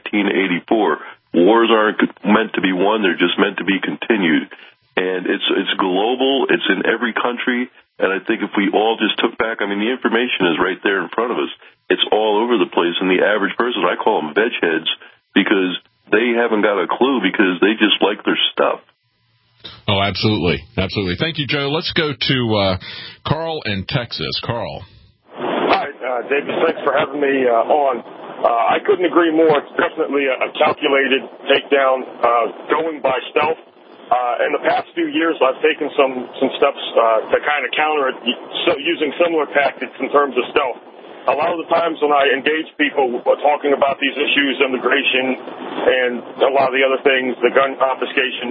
1984. Wars aren't meant to be won; they're just meant to be continued. And it's global. It's in every country. And I think if we all just took back, I mean, the information is right there in front of us. It's all over the place. And the average person, I call them veg heads, because they haven't got a clue because they just like their stuff. Oh, absolutely. Absolutely. Thank you, Joe. Let's go to Carl in Texas. Carl. Hi, David. Thanks for having me on. I couldn't agree more. It's definitely a calculated takedown, going by stealth. In the past few years, I've taken some steps to kind of counter it, using similar tactics in terms of stealth. A lot of the times when I engage people talking about these issues, immigration, and a lot of the other things, the gun confiscation,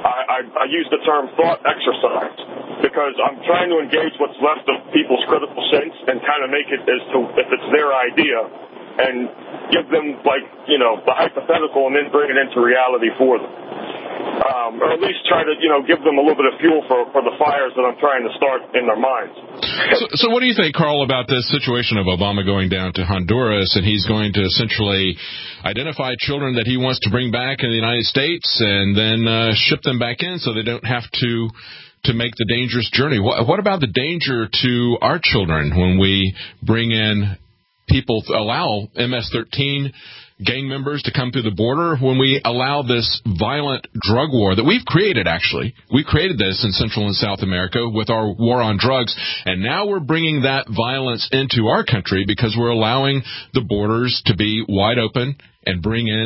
I use the term thought exercise, because I'm trying to engage what's left of people's critical sense and kind of make it as to if it's their idea, and give them, the hypothetical and then bring it into reality for them. Or at least try to, give them a little bit of fuel for the fires that I'm trying to start in their minds. So what do you think, Carl, about this situation of Obama going down to Honduras, and he's going to essentially identify children that he wants to bring back in the United States and then ship them back in so they don't have to make the dangerous journey? What about the danger to our children when we bring in people, allow MS-13 gang members to come through the border, when we allow this violent drug war that we've created, actually? We created this in Central and South America with our war on drugs, and now we're bringing that violence into our country because we're allowing the borders to be wide open and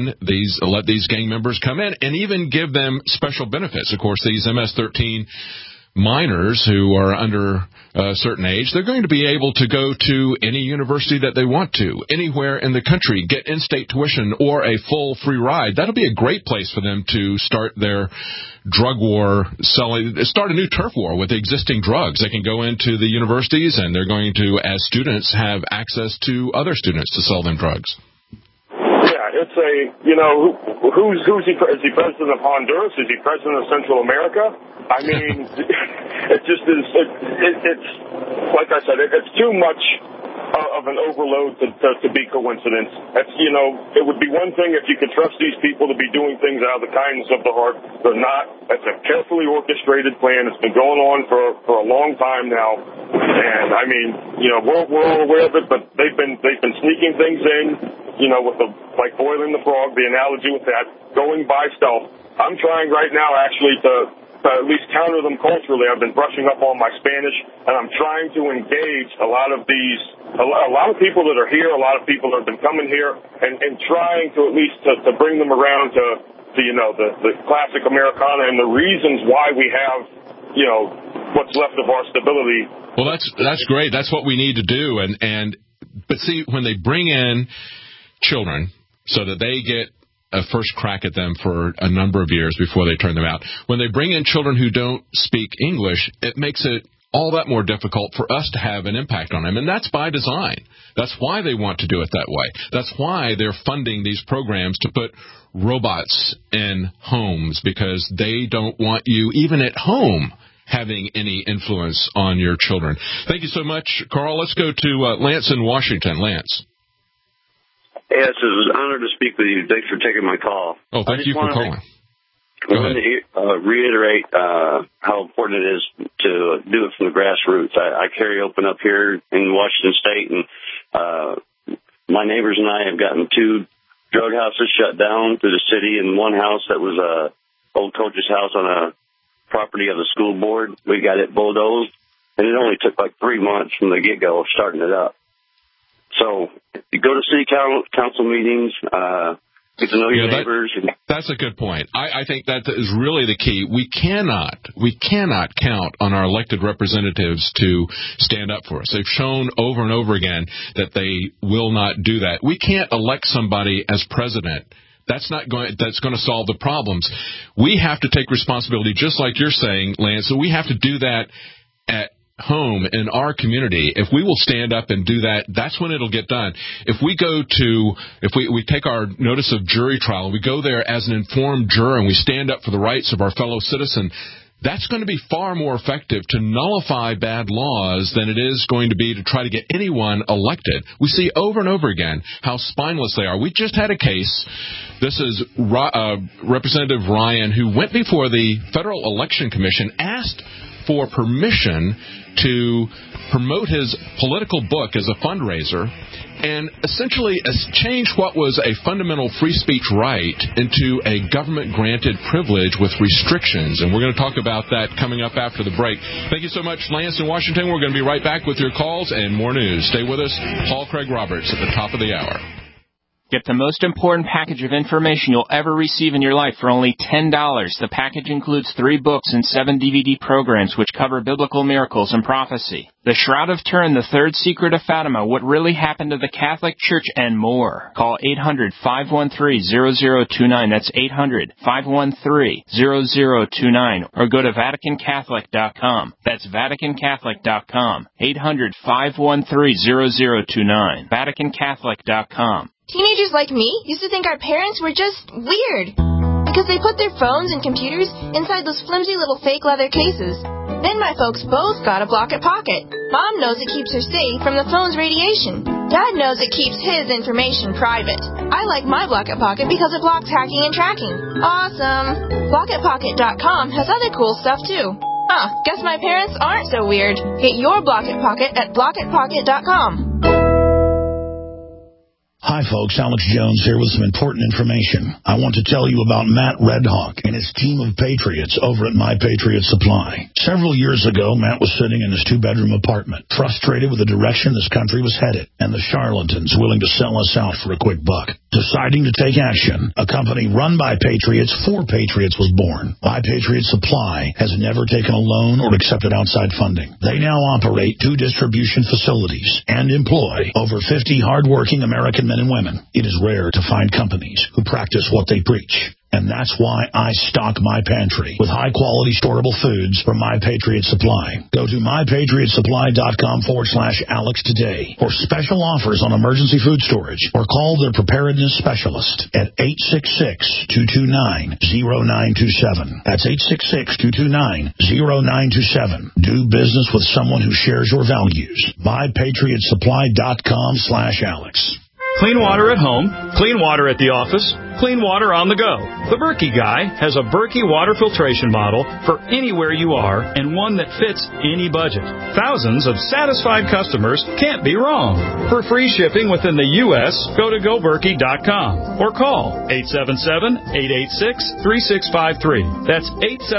let these gang members come in and even give them special benefits. Of course, these MS-13 minors who are under a certain age, they're going to be able to go to any university that they want to, anywhere in the country, get in-state tuition or a full free ride. That'll be a great place for them to start their drug war, start a new turf war with existing drugs. They can go into the universities, and they're going to, as students, have access to other students to sell them drugs. Yeah, it's who's he? Is he president of Honduras? Is he president of Central America? I mean, it just is. It's like I said. It's too much of an overload to be coincidence. It would be one thing if you could trust these people to be doing things out of the kindness of the heart. They're not. It's a carefully orchestrated plan. It's been going on for a long time now, and I mean, we're all aware of it. But they've been sneaking things in. With like boiling the frog, the analogy with that, going by stealth. I'm trying right now actually to at least counter them culturally. I've been brushing up on my Spanish, and I'm trying to engage a lot of people that are here, a lot of people that have been coming here, and trying to at least to bring them around to the classic Americana and the reasons why we have, what's left of our stability. Well, that's great. That's what we need to do. But see, when they bring in children so that they get a first crack at them for a number of years before they turn them out, when they bring in children who don't speak English, it makes it all that more difficult for us to have an impact on them. And that's by design. That's why they want to do it that way. That's why they're funding these programs to put robots in homes, because they don't want you, even at home, having any influence on your children. Thank you so much, Carl. Let's go to Lance in Washington. Lance. Yes, it was an honor to speak with you. Thanks for taking my call. Oh, thank you for calling. I want to reiterate how important it is to do it from the grassroots. I carry Open Up here in Washington State, and my neighbors and I have gotten 2 drug houses shut down through the city, and one house that was old coach's house on a property of the school board. We got it bulldozed, and it only took like 3 months from the get-go of starting it up. So you go to city council meetings, get to know your neighbors. That's a good point. I think that is really the key. We cannot count on our elected representatives to stand up for us. They've shown over and over again that they will not do that. We can't elect somebody as president. That's going to solve the problems. We have to take responsibility, just like you're saying, Lance. So we have to do that at home in our community. If we will stand up and do that, that's when it'll get done. If we take our notice of jury trial and we go there as an informed juror and we stand up for the rights of our fellow citizen, that's going to be far more effective to nullify bad laws than it is going to be to try to get anyone elected. We see over and over again how spineless they are. We just had a case. This is Representative Ryan, who went before the Federal Election Commission, asked for permission to promote his political book as a fundraiser, and essentially changed what was a fundamental free speech right into a government-granted privilege with restrictions. And we're going to talk about that coming up after the break. Thank you so much, Lance in Washington. We're going to be right back with your calls and more news. Stay with us. Paul Craig Roberts at the top of the hour. Get the most important package of information you'll ever receive in your life for only $10. The package includes 3 books and 7 DVD programs which cover biblical miracles and prophecy. The Shroud of Turin, The Third Secret of Fatima, What Really Happened to the Catholic Church, and more. Call 800-513-0029. That's 800-513-0029. Or go to VaticanCatholic.com. That's VaticanCatholic.com. 800-513-0029. VaticanCatholic.com. Teenagers like me used to think our parents were just weird because they put their phones and computers inside those flimsy little fake leather cases. Then my folks both got a Block-It Pocket. Mom knows it keeps her safe from the phone's radiation. Dad knows it keeps his information private. I like my Block-It Pocket because it blocks hacking and tracking. Awesome! BlockItPocket.com has other cool stuff too. Guess my parents aren't so weird. Get your Block-It Pocket at BlockItPocket.com. Hi, folks. Alex Jones here with some important information. I want to tell you about Matt Redhawk and his team of patriots over at My Patriot Supply. Several years ago, Matt was sitting in his 2-bedroom apartment, frustrated with the direction this country was headed and the charlatans willing to sell us out for a quick buck. Deciding to take action, a company run by patriots for patriots was born. My Patriot Supply has never taken a loan or accepted outside funding. They now operate 2 distribution facilities and employ over 50 hardworking American men and women. It is rare to find companies who practice what they preach. And that's why I stock my pantry with high-quality storable foods from My Patriot Supply. Go to mypatriotsupply.com/Alex today for special offers on emergency food storage, or call their preparedness specialist at 866-229-0927. That's 866-229-0927. Do business with someone who shares your values. mypatriotsupply.com/Alex. Clean water at home, clean water at the office, clean water on the go. The Berkey Guy has a Berkey water filtration model for anywhere you are and one that fits any budget. Thousands of satisfied customers can't be wrong. For free shipping within the U.S., go to GoBerkey.com or call 877-886-3653. That's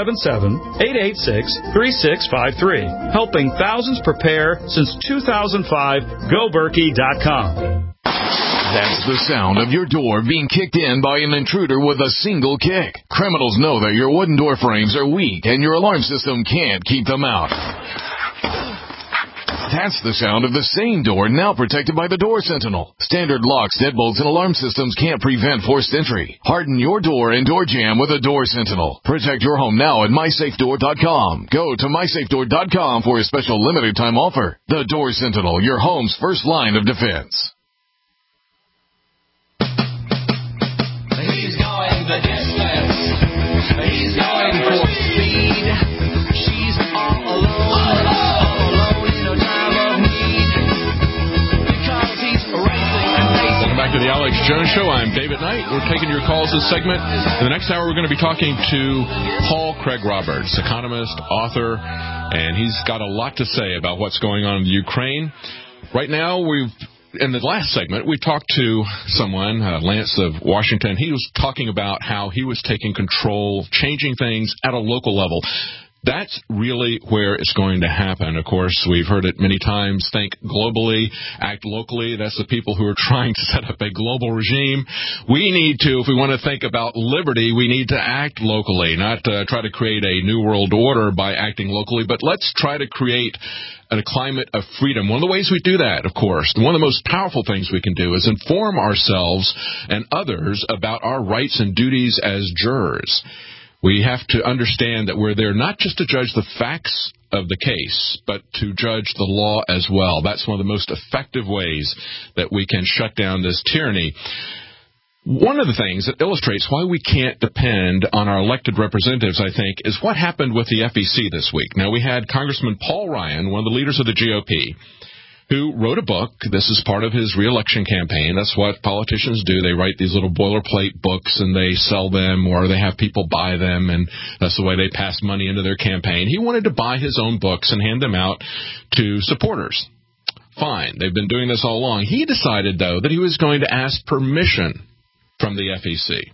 877-886-3653. Helping thousands prepare since 2005, GoBerkey.com. That's the sound of your door being kicked in by an intruder with a single kick. Criminals know that your wooden door frames are weak and your alarm system can't keep them out. That's the sound of the same door now protected by the Door Sentinel. Standard locks, deadbolts, and alarm systems can't prevent forced entry. Harden your door and door jamb with a Door Sentinel. Protect your home now at MySafeDoor.com. Go to MySafeDoor.com for a special limited time offer. The Door Sentinel, your home's first line of defense. He's going the distance. He's going for speed. She's all alone in a time of need. Because he's racing and racing. Welcome back to the Alex Jones Show. I'm David Knight. We're taking your calls this segment. In the next hour, we're going to be talking to Paul Craig Roberts, economist, author, and he's got a lot to say about what's going on in the Ukraine. Right now, in the last segment, we talked to someone, Lance of Washington. He was talking about how he was taking control, changing things at a local level. That's really where it's going to happen. Of course, we've heard it many times, think globally, act locally. That's the people who are trying to set up a global regime. We need to, if we want to think about liberty, we need to act locally, not try to create a new world order by acting locally, but let's try to create a climate of freedom. One of the ways we do that, of course, one of the most powerful things we can do is inform ourselves and others about our rights and duties as jurors. We have to understand that we're there not just to judge the facts of the case, but to judge the law as well. That's one of the most effective ways that we can shut down this tyranny. One of the things that illustrates why we can't depend on our elected representatives, I think, is what happened with the FEC this week. Now, we had Congressman Paul Ryan, one of the leaders of the GOP, who wrote a book. This is part of his reelection campaign. That's what politicians do. They write these little boilerplate books, and they sell them, or they have people buy them, and that's the way they pass money into their campaign. He wanted to buy his own books and hand them out to supporters. Fine. They've been doing this all along. He decided, though, that he was going to ask permission from the FEC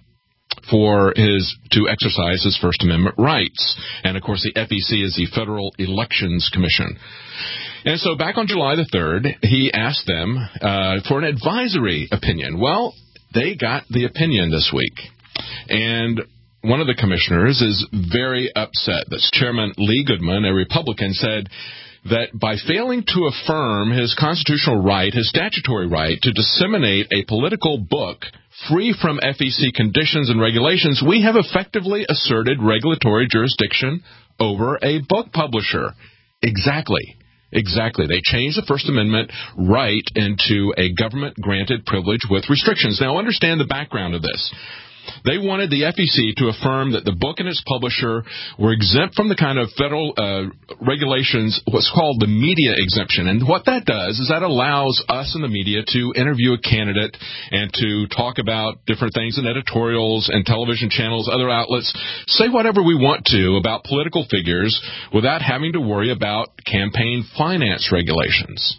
to exercise his First Amendment rights. And, of course, the FEC is the Federal Elections Commission. And so back on July the 3rd, he asked them for an advisory opinion. Well, they got the opinion this week. And one of the commissioners is very upset. That's Chairman Lee Goodman, a Republican, said that by failing to affirm his constitutional right, his statutory right, to disseminate a political book free from FEC conditions and regulations, we have effectively asserted regulatory jurisdiction over a book publisher. Exactly. They changed the First Amendment right into a government-granted privilege with restrictions. Now, understand the background of this. They wanted the FEC to affirm that the book and its publisher were exempt from the kind of federal regulations, what's called the media exemption. And what that does is that allows us in the media to interview a candidate and to talk about different things in editorials and television channels, other outlets, say whatever we want to about political figures without having to worry about campaign finance regulations.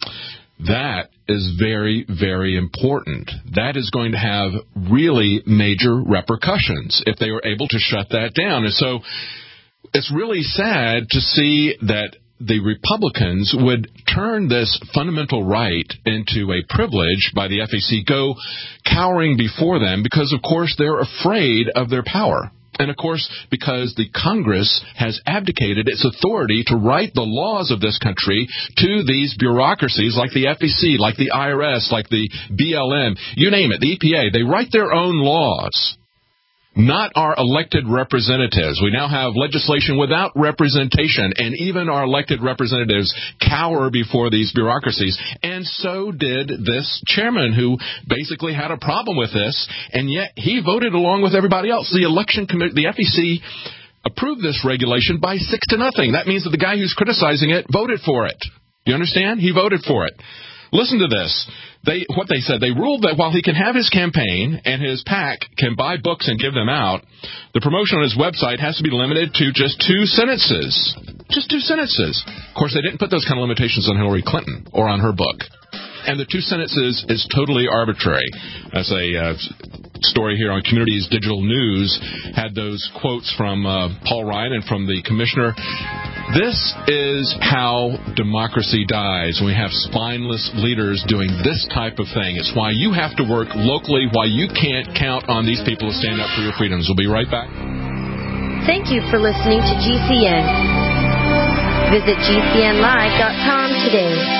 That is very, very important. That is going to have really major repercussions if they were able to shut that down. And so it's really sad to see that the Republicans would turn this fundamental right into a privilege by the FEC, go cowering before them because, of course, they're afraid of their power. And, of course, because the Congress has abdicated its authority to write the laws of this country to these bureaucracies like the FEC, like the IRS, like the BLM, you name it, the EPA. They write their own laws, not our elected representatives. We now have legislation without representation, and even our elected representatives cower before these bureaucracies. And so did this chairman, who basically had a problem with this, and yet he voted along with everybody else. The the FEC approved this regulation by 6-0. That means that the guy who's criticizing it voted for it. You understand? He voted for it. Listen to this. What they said, they ruled that while he can have his campaign and his PAC can buy books and give them out, the promotion on his website has to be limited to just 2 sentences. Just 2 sentences. Of course, they didn't put those kind of limitations on Hillary Clinton or on her book. And the 2 sentences is totally arbitrary. That's a story here on Communities Digital News, had those quotes from Paul Ryan and from the commissioner. This is how democracy dies, when we have spineless leaders doing this type of thing. It's why you have to work locally, why you can't count on these people to stand up for your freedoms. We'll be right back. Thank you for listening to GCN. Visit GCNlive.com today.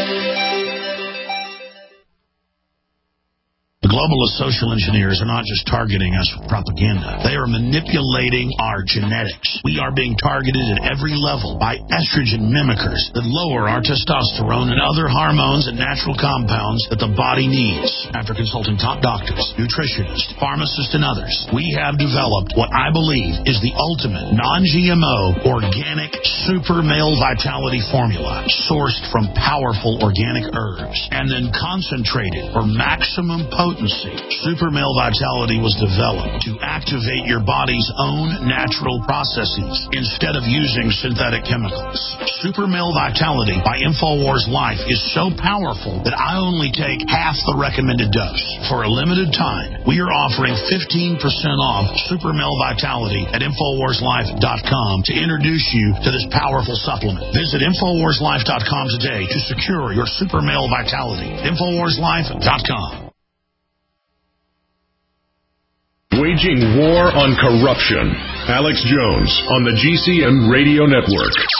The globalist social engineers are not just targeting us with propaganda. They are manipulating our genetics. We are being targeted at every level by estrogen mimickers that lower our testosterone and other hormones and natural compounds that the body needs. After consulting top doctors, nutritionists, pharmacists, and others, we have developed what I believe is the ultimate non-GMO organic super male vitality formula sourced from powerful organic herbs and then concentrated for maximum potency. Super Male Vitality was developed to activate your body's own natural processes instead of using synthetic chemicals. Super Male Vitality by InfoWars Life is so powerful that I only take half the recommended dose. For a limited time, we are offering 15% off Super Male Vitality at InfoWarsLife.com to introduce you to this powerful supplement. Visit InfoWarsLife.com today to secure your Super Male Vitality. InfoWarsLife.com. Waging war on corruption. Alex Jones on the GCN Radio Network.